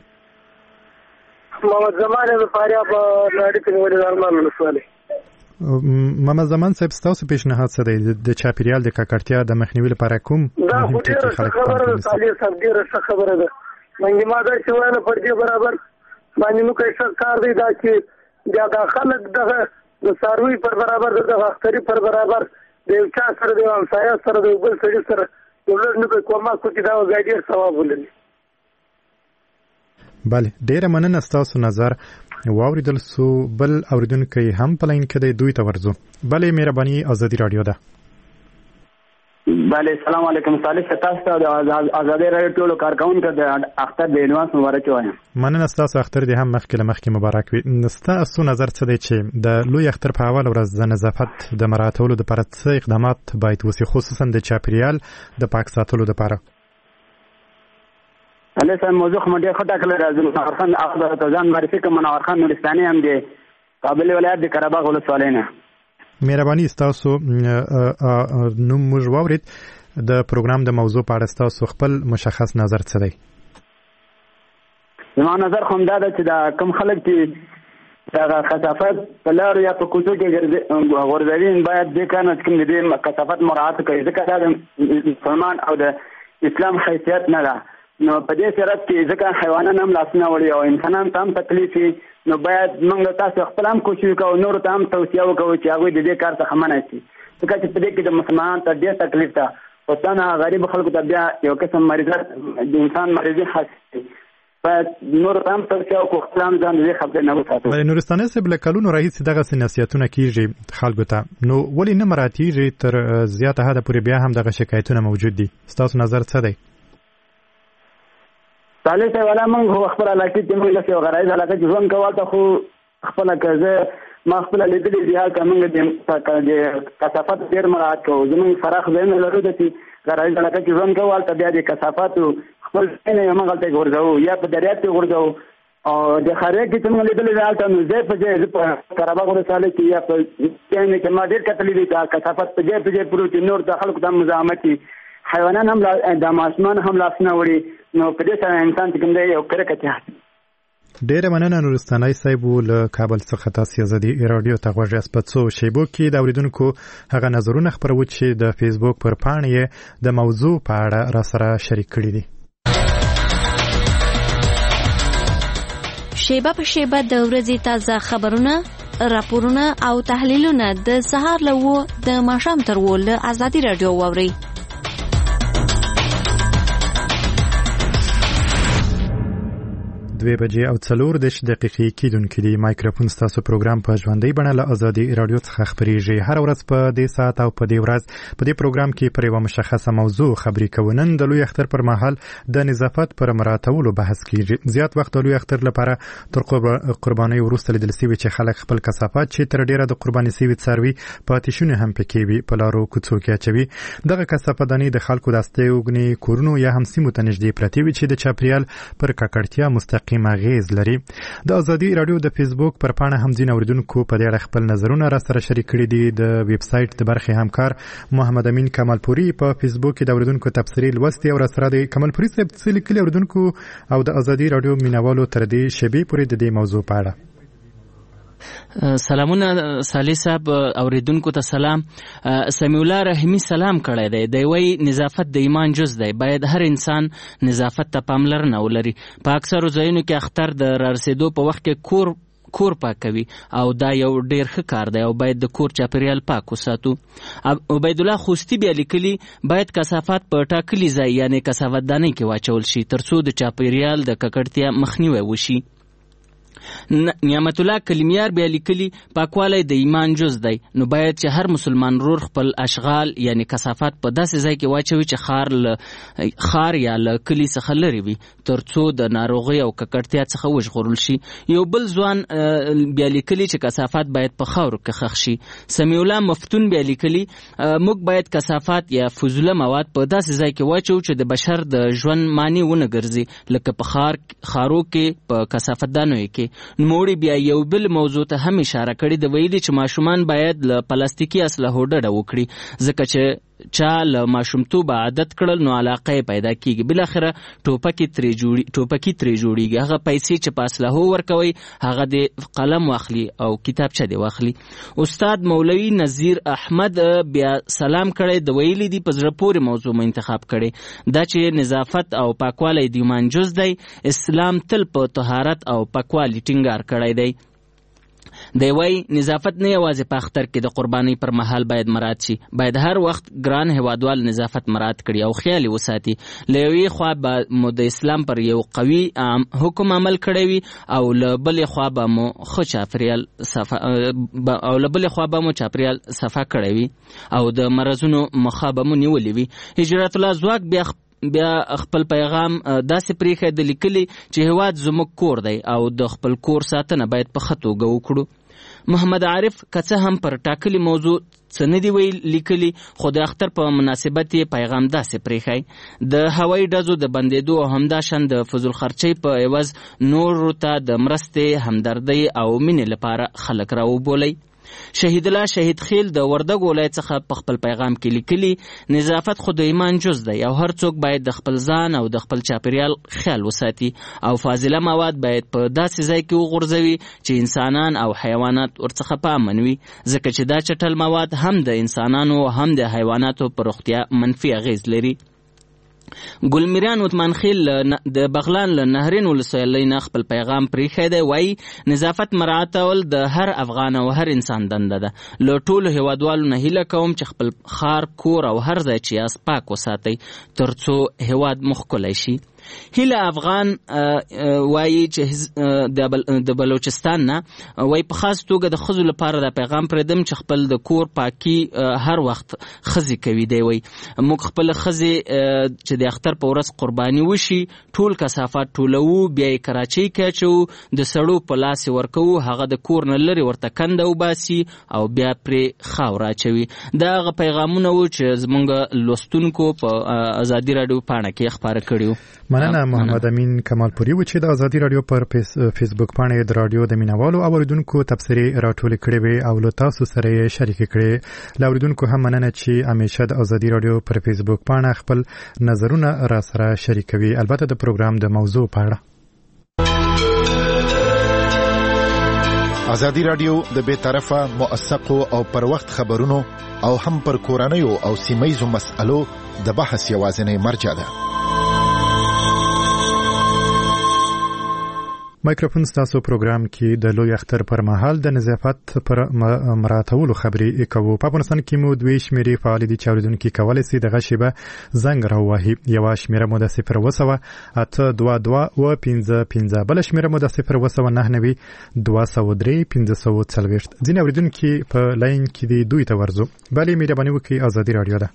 محمد زمان د فاریاب ناړي کې ولې درمان ولسوالۍ. محمد زمان صاحب ستاسو پیشنهاد څه دی د چاپیریال د ککړتیا د مخنیوي لپاره کوم دا ډیره خبره ده صالح صاحب ډیره خبره ده. منګي ما دا چې وایي پر دې برابر باندې نو کوي کار دی دا چې دا خلک دغه د ساروی پر برابر د اختری پر برابر د یو چا سره د همسایه سره د بل سړي سره دولت نو کومه کوي دا ډیر ثواب ولري. بله ډیره مننه ستاسو نظر واوریدل سو. بل اوریدونکو هم په لاین کې دی دوی ته ورځو. بله مهرباني ازادي رادیو ده. بله السلام علیکم صالح تاسو ته د ازادي رادیو ټولو کارکونکو د اختر د انواس مبارک وایم. مننه ستاسو اختر دې هم مخکې مبارک وي. ستاسو نظر څه دی چې د لوی اختر په اول ورځ د نظافت د مراعاتولو لپاره څه اقدامات باید وشي خصوصا د چاپیریال د پاک ساتلو لپاره؟ علي صاحب موضوع خو ډېر ښه ټاکلی راځي. منور خان هغه ته ځان معرفي کوم. منور خان نورستاني هم دی کابل ولایت د قرهباغ ولسوالۍ نه. مهرباني ستاسو نوم موږ واورید. د پروګرام د موضوع په اړه ستاسو خپل مشخص نظر څه دی؟ زما نظر خو همدا ده چې دا کوم خلک چې دغه کثافات په لارو یا په کوڅو کې غورځوي باید دې کار نه کوم دې کثافات مراعات کوي ځکه دا د مسلمان او د اسلام حیثیت نه ده. نو په دې صورت کې ځکه حیوانات هم لاسونه وړي او انسانان ته هم تکلیف وي نو باید موږ تاسو خپل هم کوشش وکړو نور ته هم توصیه وکړو چې هغوی د دې کار څخه منع شي ځکه چې په دې کې د مسلمانانو ته ډېر تکلیف ده. خصوصا غریب خلکو ته بیا یو قسم مریضات د انسان مریضي حاصل باید نور ته هم توصیه وکړو خپل هم ځان دې خبرې نه وساتو. بله نورستاني صاحب له کلونو راهیسې دغسې نصیحتونه کیږي خلکو ته نو ولې نه مراعاتېږي؟ تر زیاته حده پورې بیا هم دغه شکایتونه موجود دي. ستاسو نظر څه دی؟ صالح صاحب والا موږ خپل علاقې چې موږ لکه یو غرایز علاقه کې ژوند کوو هلته خو خپله که زه ما خپله لیدلي دي هلته موږ د کثافاتو ډېر مراعات کوو. زموږ فراخ ځایونه لرو د چې غرایز علاقه کې ژوند کوو هلته بیا د کثافاتو خپل ځای نه موږ هلته غورځوو یا په دریاب کې غورځوو او د خاریه کې چې موږ لیدلي دي هلته نو ځای په ځای زه په قرهباغ ولسوالۍ کې یا په ځای کې ما ډېر کتلي دي چې کثافات په ځای پروت دي نور د خلکو ته مزاحمت دي حیوانان هم د ماشومان هم لاسونه وړي نو په دې سره انسان چې کوم دی یو کرکه حاصل. ډېره مننه نورستاني صاحب له کابل څخه تاسو ازادي رادیو ته غوږ یاست. په څو شیبو کې د اوریدونکو هغه نظرونه خپروو چې د فیسبوک پر پاڼې یې د موضوع په اړه راسره شریک کړي دي. شیبه په شیبه د ورځې تازه خبرونه راپورونه او تحلیلونه د سهار له 9 د ماښام تر 10 له ازادي رادیو واورئ. 2 بجې او 4 دقیقې کېدونکې دي. مایکروفون ستاسو پروګرام په ژوندۍ بڼه له ازادي رادیو څخه خپرېږي. هر ورځ په دې ساعت او په دې ورځ په دې پروګرام کې پر یوه مشخصه موضوع خبرې کوو. نن د لوی اختر پر مهال د نظافت پر مراعاتولو بحث کېږي. زیات وخت د لوی اختر لپاره تر قربانۍ وروسته لیدل شوي چې خلک خپل کثافات چې تر ډېره د قرباني شوي څاروي په آتشونو هم پکې وي په لارو کوڅو کې اچوي. دغه کثافتدانۍ د خلکو د استوګنې کورونو یا هم سیمو ته نږدې پرتې وي چې د چاپیریال پر ککړتیا مستقیم اغیز لري. د ازادي رادیو د فیسبوک پر پاڼه هم ځینې اوریدونکو په دې اړه خپل نظرونه راسره شریک کړي دي. د ویب سایټ د برخې همکار محمد امین کمالپوري په فیسبوک کې د اوریدونکو تبصرې لوستي او راسره د کمالپوري صاحب څه لیکلي اوریدونکو او د ازادي رادیو مینوالو تر دې شیبې پورې د دې موضوع په اړه. سلامونه صالح صاحب اوریدونکو ته سلام. سمیع الله رحیمی سلام کړی دی. دی وایي نظافت د ایمان جز دی. باید هر انسان نظافت ته پاملرنه ولري. په اکثرو ځایونو کې اختر د رارسېدو په وخت کې کور پاکوي او دا یو ډیر ښه کار دی او باید د کور چاپیریال پاک وساتو. عبید الله خوستی بیا لیکلي باید کثافات په ټاکلي ځای یعنی کثافتدانۍ کې واچول شي ترڅو د چاپیریال د ککړتیا مخنیوی وشي. نعمت الله کلمیار بیا لیکلي پاکوالی د ایمان جز دی نو باید چې هر مسلمان رور خپل اشغال یعنی کثافات په داسې ځای کې واچوي چې خار یا له کلي څخه لرې وي ترڅو د ناروغۍ او ککړتیا څخه وژغورل شي. یو بل ځوان بیا لیکلي چې کثافات باید په خاورو کې ښخ شي. سمیع الله مفتون بیا لیکلي موږ باید کثافات یا فضوله مواد په داسې ځای کې واچو چې د بشر د ژوند معنی ونه ګرځي لکه په خارو کې په کثافتدانیو کې کې. نوموړي بیا یو بل موضوع ته هم اشاره کړې د ویلي چې ماشومان باید له پلاستیکي اسلحو ډډه وکړي ځکه چې چا له ماشومتوبه عادت کړل نو علاقه پیدا کیږي. بالاخره ټوپکې ترې جوړیږي. هغه پیسې چې په اسلحو ورکوي هغه د قلم واخلي او کتابچه دی واخلي. استاد مولوي نذیر احمد بیا سلام کړی د ویلي دی په زړه پورې موضوع مو انتخاب کړي دا چې نظافت او پاکوالی د ایمان جز دی. اسلام تل په طهارت او پاکوالي ټینګار کړی دی. دی وای نظافت نه یوازې په اختر کې د قربانۍ پر مهال باید مراعات شي، باید هر وخت ګران هیوادوال نظافت مراعات کړي او خیال وساتي. له یوې خوا به مو د اسلام پر یو قوي حکم عمل کړی وي او له بلې خوا به مو چاپریال صفا کړی وي او د مرضونو مخه به مو نیولې وي. هجرت الله ځواک بیا خپل پیغام داسې پریښی د لیکلي چې هیواد زموږ کور دی او د خپل کور ساتنه باید په ښه توګه وکړو. محمد عارف که څه هم پر ټاکلي موضوع څه نه دی لیکلي خو د اختر په مناسبت یې پیغام داسې پریښی د هوایي ډزو د بندېدو او همداشان د فضول خرچۍ په عوض نورو ته د مرستې همدردۍ او مینې لپاره خلک راوبولئ. شهید الله شهید خیل د وردګ ولایت څخه په خپل پیغام کې لیکلي نظافت خو د ایمان جز دی او هر څوک باید د خپل ځان او د خپل چاپیریال خیال وساتي او فاضله مواد باید په داسې ځای کې وغورځوي چې انسانان او حیوانات ورڅخه په امن وي ځکه چې دا چټل مواد هم د انسانانو هم د حیواناتو پر روغتیا منفي اغیز لري. ګلمیران عثمان خیل د بغلان له نهرین ولسوالۍ نه خپل پیغام پریښی دی. وایي نظافت مراعاتول د هر افغان او هر انسان دنده ده. له ټولو هیوادوالو نه هیله کوم چې خپل ښار کور او هر ځای چې یاست پاک وساتئ تر څو هیواد مو ښکلی شي. هیله افغان وایي چې د بلوچستان نه وایي په خاص توګه د ښځو لپاره دا پیغام پرېږدم چې خپل د کور پاکي هر وخت ښځې کوي. دی وایي موږ خپله ښځې چې د اختر په ورځ قرباني وشي ټول کثافات ټولوو بیا یې کراچۍ کې اچوو د سړو په لاس یې ورکوو هغه د کور نه لرې ورته کنده وباسي او بیا پرې خاوره اچوي. دا هغه پیغامونه وو چې زموږ لوستونکو په ازادي راډیو پاڼه کې خپاره کړي وو. مننه محمد امین کمالپوري و چې د ازادي راډیو پر فیسبوک پاڼه د راډیو د مینوالو اوریدونکو تبصرې راټولې کړې وې او له تاسو سره یې شریک کړې. له اوریدونکو هم مننه چې همیشه د ازادي راډیو پر فیسبوک پاڼه خپل نظرونه را سره شریکوي البته د پروګرام د موضوع په اړه. ازادي راډیو د بے طرفه موثقو او پر وخت خبرونو او هم پر کورنیو او سیمایزو مسألو د بحث یوازینی مرجع ده. مایکروفون ستاسو پروګرام کې د لوی اختر پر مهال د نظافت پر مراعاتولو خبرې کوو. په افغانستان کې مو دوی شمیرې فعال دي چې اوریدونکي کولی شي دغه شیبه زنګ راووهي. یوه شمیره مو د 02822 و 55 بله شمیره مو د 029 203 540. ځینې اوریدونکي په لاین کې دي دوی ته ورځو. بلې مهرباني وکړئ ازادي راډیو ده.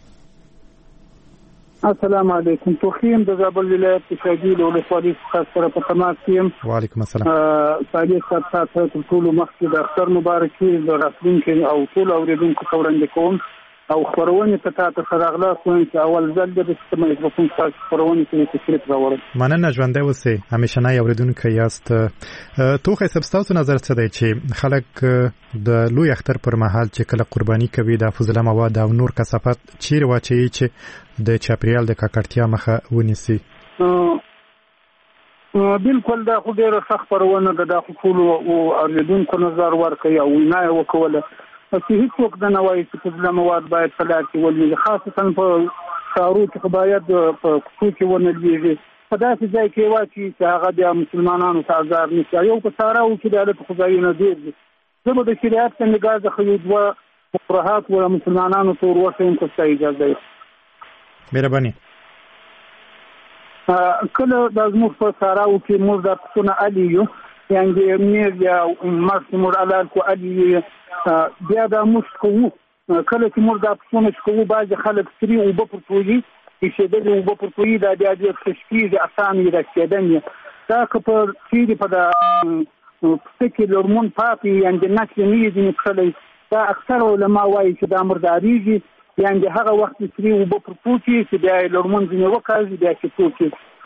السلام علیکم. توخیم د زابل ولایت شاګیل ولسوالۍ څخه سره په تماس یم. وعلیکم السلام. صالح صاحب تاسو ټول مخکې د اختر مبارکي د راتلونکي او ټول اوریدونکو ته وړاندې کوم او خبرونه ته تاسو سره غلا کوم چې اول ځل د سیستم مایکروفون تاسو خبرونه کې تشریف راوړم. مننه ژوندۍ اوسئ. همیشه نه اوریدونکو یاست. توخه سبستاسو نظر څه دی چې خلک د لوی اختر پر مهال چې کله قرباني کوي د فضله مواد او نور کثافات چیرې واچوي چې د چاپریال د ککړتیا مخه ونیسي؟ بالکل دا خو ډیره ښه خبرونه ده. دا خو ټول اوریدونکو نظر ورکوي او وینا یې وکوله چې هیڅوک د نه وایي چې فضله مواد باید په لار کې ولویږي خاصتا په ښارو کې خو باید په کوڅو کې ونه لویږي. په داسې ځای کې واچي چې هغه بیا مسلمانانو ته ازار نشي. یو په صحراو کې د هلته خو ځایونه ډېر دي. زه به د شریعت په نګاه څخه یو دوه مکروهات و مسلمانانو ته ور وښیم که ستا اجازه وي. مهرباني. کله دا زموږ په صحراو کې موږ دا پسونه علي یو یعنې میز یا ماشت موږ علال کو علي یو بیا دا موږ کوو. کله چې موږ دا پسونه کوو بعضې خلک سري اوبه پرتوي ایښېدلې اوبه پرتوي دا بیا ډېر ښه شکېږي اسان یې راکېدن یې دا که په چیرې په دا پسه کې لرمون پاتې یعنې نس یې نه یې ځینې څښلی دا اکثر علما وایي چې دا مردارېږي یعنې هغه وخت سري اوبه پرتو کړي چې بیا یې لرمون ځینې وکاږي بیا چې توکي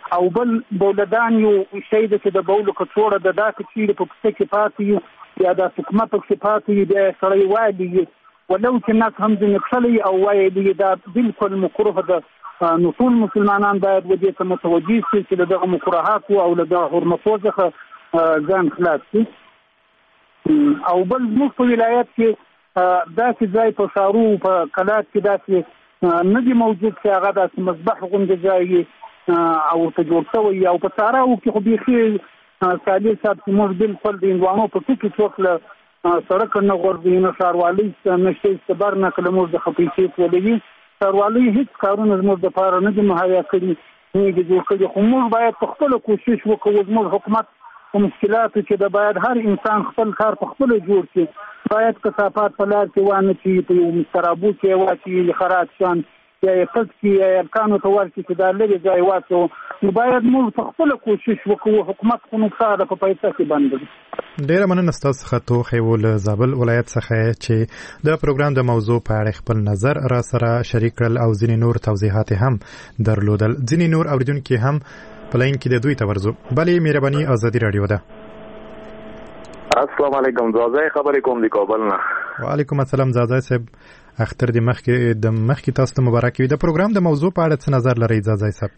او بل بولدان یو شی د بولو کڅوړه د دا کچې په پسته کې پاتې یا د سکمه په کې پاتې د سړی وایي ولو چې الناس هم ځنې کښلي او وایي دا بالکل مکروه ده نو ټول مسلمانان باید ودې ته متوجه شي چې له دغه مکروهاتو او له دغه حرمتو څخه ځان خلاص کړي او بل زموږ په ولایت کې داسې ځای په ښارو په کلات کې داسې نه دي موجود چې هغه داسې مذبح غوندې ځای او ته جوړ شوی او په ساراو کې خو بیخي سالي صاحب چې موږ بالکل د هندوانو په ټکي څوک له سړک نه غورځي نه ښاروالۍ نشته استبار نه کله موږ د خپیسیت ولوي ښاروالۍ هېڅ کارونه زموږ دپاره نه دي مهیا کړي نه دي جوړ کړي خو موږ باید په خپله کوشش وکړو زموږ حکومت په مشکلاتو چې د باید هر انسان خپل کار په خپله جوړ کړي باید کثافات په لار کې وانه چې په یو مسترابو کې واچي خراب شان یا پټ کې یا ارکانو ته ورکړي چې دا لرې ځای واچو نو باید موږ په خپله کوشش وکړو حکومت خو نوکساره په پیسه کې بند کړي. ډیره مننه ستاسو څخه توخی له زابل ولایت څخه چې د پروګرام د موضوع په اړه خپل نظر را سره شریک کړل او ځینې نور توضیحات هم درلودل. ځینې نور اوریدونکي هم په لاین کې د دوی ته ورځو. بلې مهرباني ازادي رادیو ده. السلام علیکم زازای خبرې کوم د کابل نه. وعلیکم السلام زازای صاحب اختر د مخکې تاسو ته مبارک وي. د پروګرام د موضوع په اړه څه نظر لرئ زازای صاحب؟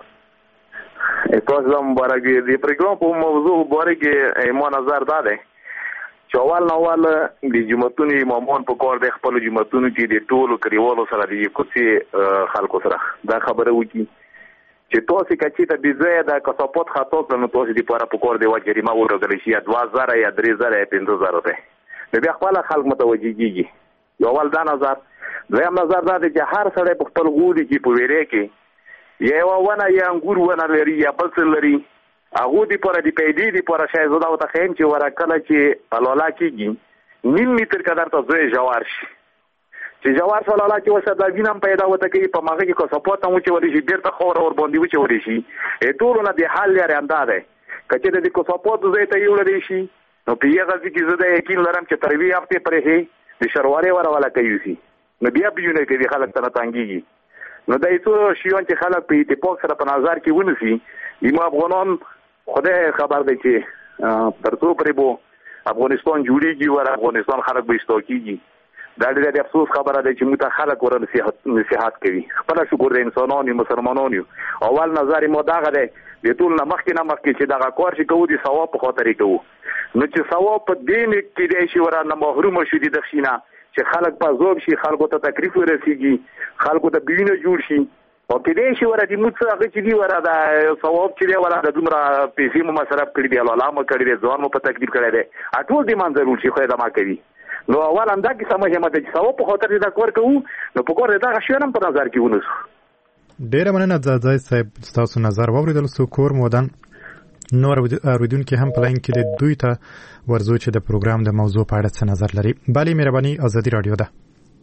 تاسو ته مبارک وي. د پروګرام په موضوع باندې ما نظر دا دی چې اول د جمعتونو امامان په کار د خپل جمعتونو کې د ټولو کریوالو سره د کوڅې خلکو سره دا خبره وکړي چې تاسو کچې ته بيځه د کثافات خطا کړنو تاسو د پاره په کار دی و جریمه ورغلی شي 2000 یا 3000 یا 5000 ته بیا خپل خلک متوجي کیږي. یو ول دا نظر دویم نظر دا دی چې هر سړی په خپل غوډي کې په ویری کې یو ونه یا انګور ونه لري یا بل څه لري هغه دی پر دی پیډي دی پر شای زدا او ته خیم چې ورکله چې الالا کېږي نیم متر قدر ته زوی جوار شي چې جوار سره لا کې وسه دا وینم پیدا وته کې په ماغه کې کو سپورت هم چې ورشي بیرته خور اور باندې و چې ورشي ټول نه دی حال لري اندازه کچې د کو سپورت زوی ته یو لري شي نو پیغه چې زده یقین لرم چې تروی هفته پرې د شرواره وراله کوي سي نو بیا بيونه کې خلک ته تانګيږي نو دای څو شيون چې خلک په اتفاق سره په نظر کې ونسي یم افغانان خدای خبر دی چې ترڅو پرې بو افغانستان جوړیږي ور افغانستان خلک به استوکیږي دا ډېر افسوس خبره ده چې موږ خلک ور نصيحت کوي خپل شکر د انسانانو مسلمانانو اول نظر مو دا غده د ټول نه مخکې چې دا کار چې کوو دي ثواب په خاطر کوو نو چې ثواب په دین کې دی شي ورانه محروم شو دي دښینا چې خلک په زوب شي خلکو ته تکلیف ورسیږي خلکو ته بینه جوړ شي او په دې شي ورته د موږ هغه چې دی ورته ثواب چې دی ورته دومره پیسې مو مصرف کړی دی الله مو کړی دی ځوان مو په تکلیف کړی دی ټول دې منځرو شي خو دا ما کوي نو اول انده کې سمجه مته چې ثواب په خاطر دا کار کوو نو په کور دا شیانم په نظر کې ونیسو. ډیره مننه زازای صاحب تاسو نظر واوریدل سو کور مودن نور اوریدونکو هم په لاین کې د دوی ته ورزو چې د پروګرام د موضوع په اړه څه نظر لري. بلې مهرباني ازادي رادیو ده.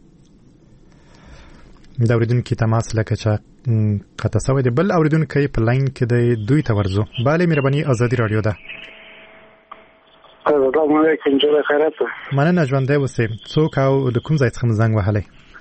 دا اوریدونکو تماس لکه چې قطع شوی دی. بل اوریدونکو په لاین کې د دوی ته ورزو. بلې مهرباني ازادي رادیو ده. السلام علیکم جوړ خیرات. مننه ژوندې اوسئ. څوک او د کوم ځای څخه زنګ وهلی؟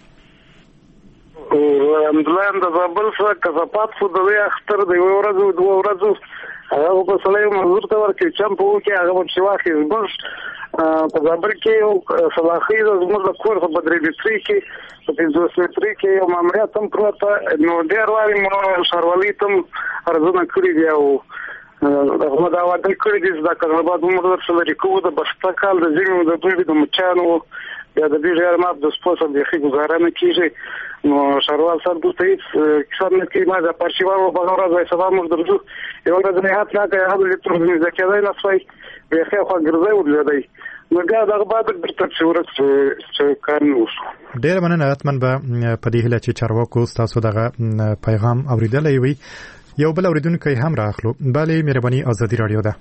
الحمدلله د زابل څخه کثافات خو د اختر د ورځو دوه ورځو هغه په سلای مزور ته ورکې چم په کې هغه په شواخي زموږ په زابل کې یو صلاحي د زموږ د کور په بدرې لتري کې په 200 متر کې یو ماموریت هم پروت نو ډېر واري مو ښاروالۍ تم ارزونه کړې دی او هغه دا وعده کړې دي چې د بعد عمر سره ریکو د بسته کال د زمینو د دوی د مچانو یا د دې غیر ماب د سپوږ د خې گزارنه کیږي نو شروال سره د تېڅ کښنه کې ما د پارشیوالو په اړه راځي سبا موږ درځو یو ورځ نه هات نه کوي هغه لتر د ځکه نه صحیح به خې خو ګرځي ولودي نو دا دغه بعد د تفسیرات چې کار نو ډېر مننه اتمن به په دې هله چې چارواکو تاسو دغه پیغام اوریدلای وي. یو بل اوریدونکو هم راخلو. بلې مهرباني ازادي رادیو ده.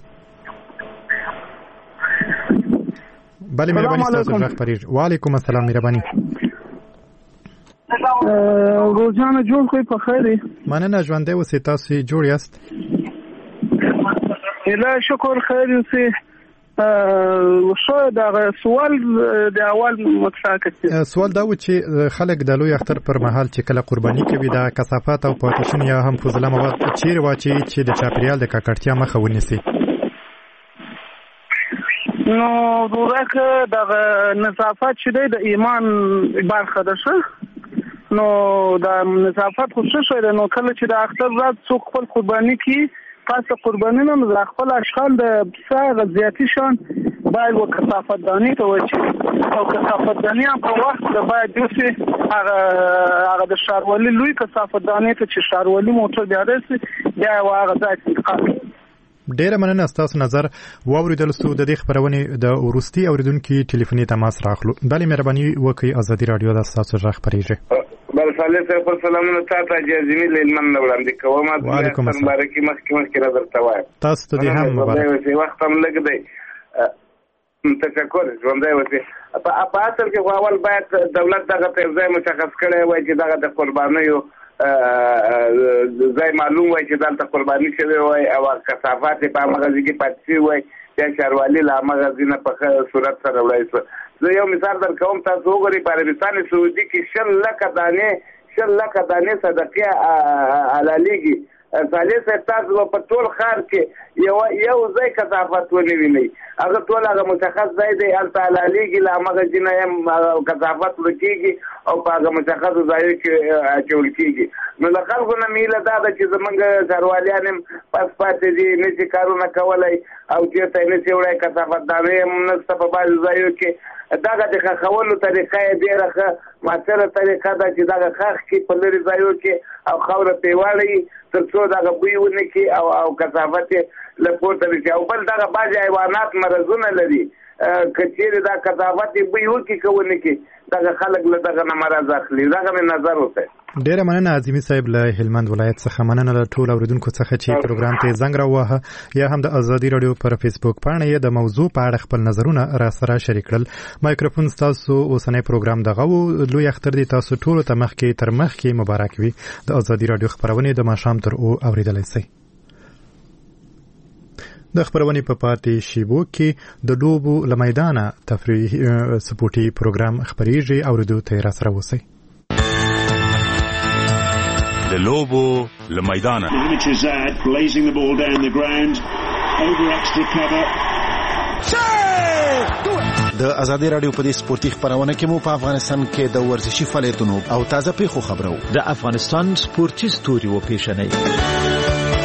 بله مهرباني تاسو غږ پریږ. وعلیکم السلام مهرباني. روزانه جوړ کوي په خیر. مننه ژوندې اوسئ. تاسو جوړ یاست؟ الهي شکر خیر اوسئ. شو دا سوال د اول متفاقه سوال دا و چې خلک د لوی اختر پر مهال چې کله قرباني کوي دا کثافات او پاتشون یا هم فضله مواد چیرې واچي چې د چاپیریال د ککړتیا مخه ونیسي. نو ورکه د نظافت چې د ایمان برخه ده شه نو د نظافت خو څه شي نو کله چې د اختر ورځ څوک خپل قرباني کوي خاصه قرباني نه خپل اشغال د بسا زیاتی شان باید و کثافت دانی ته وچی او کثافت دانی په وخت د باید دوی هغه د شاروالي لوی کثافت دانی ته چې شاروالي موټر بیا رسي بیا هغه ځای انتقال. ډیره مننه ستاسو نظر واوریدل سو د دې خبرونه د ورستي اوریدونکو ټلیفوني تماس راخلو. بلې مهرباني وکړئ ازادي رادیو د تاسو ژغ خبريږي. بل صالح پر سلامونه تاسو جازمي لمن وړاندې کوم. وعلیکم السلام. مبارکي مخکې را درته وایم. تاسو ته دې هم مبارک. وخت هم لګ دی. تشکر ژوندۍ اوسئ. په اصل کې اول باید دولت دغه ځای مشخص کړي وای چې دغه د قربانیو ځای معلوم وای چې دلته قرباني شوی وای او کثافات په مغازي کې پاتې وای چې شاروالي لا مغازي نه په صورت سره وړای شو. زه یو مثال درکوم تاسو وګورئ په عربستان سعودي کې 10 لک دانې صدقه حلاليږي. صالح صاحب تاسو په ټول ښار کې یو ځای کثافات ونه وینئ. هغه ټول هغه مشخص ځای دی هلته حلاليږي لا مغازي نه هم کثافات ورکېږي او په هغه مشخص ځای کې اچول کېږي. نو له خلکو نه میله دا ده چې زمونږ ښارواليان هم پس پاتې دي نشي کارونه کولی او چېرته یې نشي وړی کثافت دانې هم نشته په بعضو ځایو کې. دغه د ښخولو طریقه یې ډېره ښه مؤثره طریقه ده چې دغه ښخ کړي په لرې ځایو کې او خاوره پرې واړوي تر څو دغه بوی ونه کړي او کثافت یې له پورته نه شي. او بل دغه بعضې حیوانات مرضونه لري که چېرې دا کثافت یې بوی وکړي که ونه کړي دغه خلک له دغه نه مرض اخلي. دغه مې نظر وتی. ډیره مننه عظیمي صاحب له هلمند ولایت څخه. مننه له ټول اوریدونکو څخه چې پروګرام ته زنګ راووهه یا هم د ازادي رادیو پر فیسبوک پاڼه یې د موضوع په اړه خپل نظرونه را سره شریک کړل. مایکروفون تاسو اوسنۍ پروګرام دغه و لوی اختر دی تاسو ټول ته مخکې تر مخکې مبارک وي. د ازادي رادیو خبرونه د ماښام تر اوریدلای شئ. د خبرونې په پاتې شیبو کې د لوبو له میدانه تفریحي سپورتي پروګرام خبريږي اوریدو ته را سره اوسئ. د لوبو له میدانه د ازادي رادیو په دې سپورتي خبرونه کې مو په افغانستان کې د ورزشي فعالیتونو او تازه پیښو خبرو د افغانستان سپورتي ستوري و پیښنې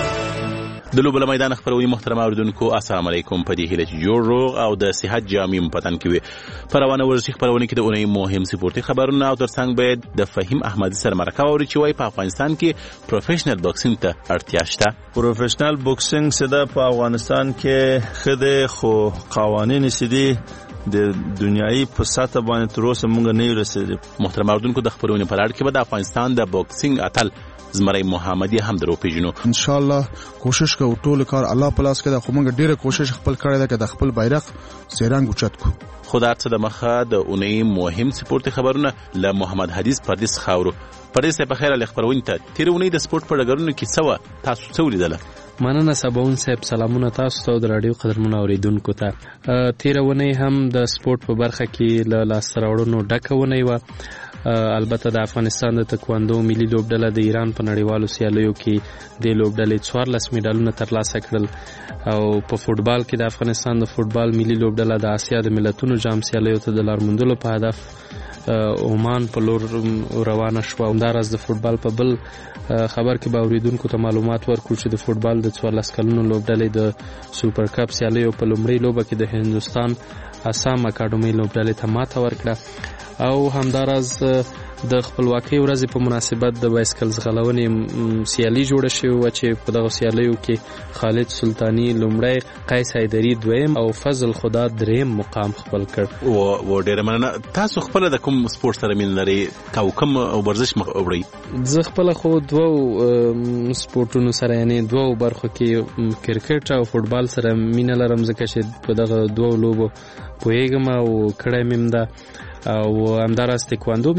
د لوبو له میدان خبرونه محترم اوریدونکو السلام علیکم. په دې هیله چې جوړ روغ او د صحت جامع پتن کې وي. پروانه ورزشي خبرونه کې د اونۍ مهم سپورتي خبرونه او ترڅنګ باید د فهیم احمدي سره مرکه ووري چې وايي په افغانستان کې پروفیشنل باکسینګ ته اړتیا شته. پروفیشنل باکسینګ سده په افغانستان کې خده خو قوانین سدي د دنیاي په سطح باندې تر اوسه موږ نه رسیدو. محترم اوریدونکو د خبرونه پر اړه کې به د افغانستان د باکسینګ اتل زمری محمدي هم درو پیژنو. ان شاء الله کوشش کوو ټول کار الله په لاس کې ده خو موږ ډیره کوشش خپل کړی ده چې د خپل بیرغ سیرنګ اوچت کو. خدا څه د مخه د اونۍ مهم سپورتي خبرونه له محمد حدیث پردیس خاورو. پردیس په خیر له خبرونه ته تیر اونۍ د سپورت په ډګرونو کې سوا تاسو څه ولیدله؟ مننه سباون صاحب سلامونه تاسو ته د رادیو قدرمنو اوریدونکو ته. تیرونه هم د سپورت په برخه کې له لاس راوړنو ډکونه و. البته د افغانستان د تکواندو ملي لوبډله د ایران په نړیوالو سیالیو کې د لوبډلې 14 میډالونه ترلاسه کړل او په فوتبال کې د افغانستان د فوتبال ملي لوبډله د آسیا د ملتونو جام سیالیو ته د لار موندلو په هدف عمان په لور روانه شو. همداراز د فوتبال په بل خبر کې به اوریدونکو ته معلومات ورکړو چې د فوتبال د 14 کلونو لوبډلې د سوپر کپ سیالیو په لومړۍ لوبه کې د هندستان آسام اکاډمي لوبډلې ته ماته ورکړه او همداراز د خپلواکۍ ورځې په مناسبت د بایسکل ځغلونې سیالي جوړه شوې وه چې په دغه سیالیو کې خالد سلطاني لومړی، قیس حیدري دویم او فضل خدا دریم مقام خپل کړ. و ډېره مننه. تاسو خپله د کوم سپورټ سره مینه لرئ او کوم ورزش وړئ؟ زه خپله خو دوو سپورټونو سره یعنې دوو برخو کې کرکټ او فوټبال سره مینه لرم ځکه چې په دغه دوو لوبو پوهېږم او کړی مې هم ده او همداراز تکواندو مې هم خوښي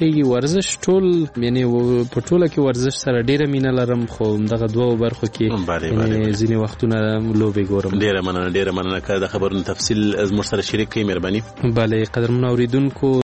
کیږي ورزش ټول یعنی په ټوله کې ورزش سره ډیره مینه لرم خو دغه دوه برخو کې ځینې وختونه لوبې ګورم. ډیره مننه که د خبرونو تفصیل زموږ سره شریک کړئ مهرباني. بله قدرمن اوریدونکو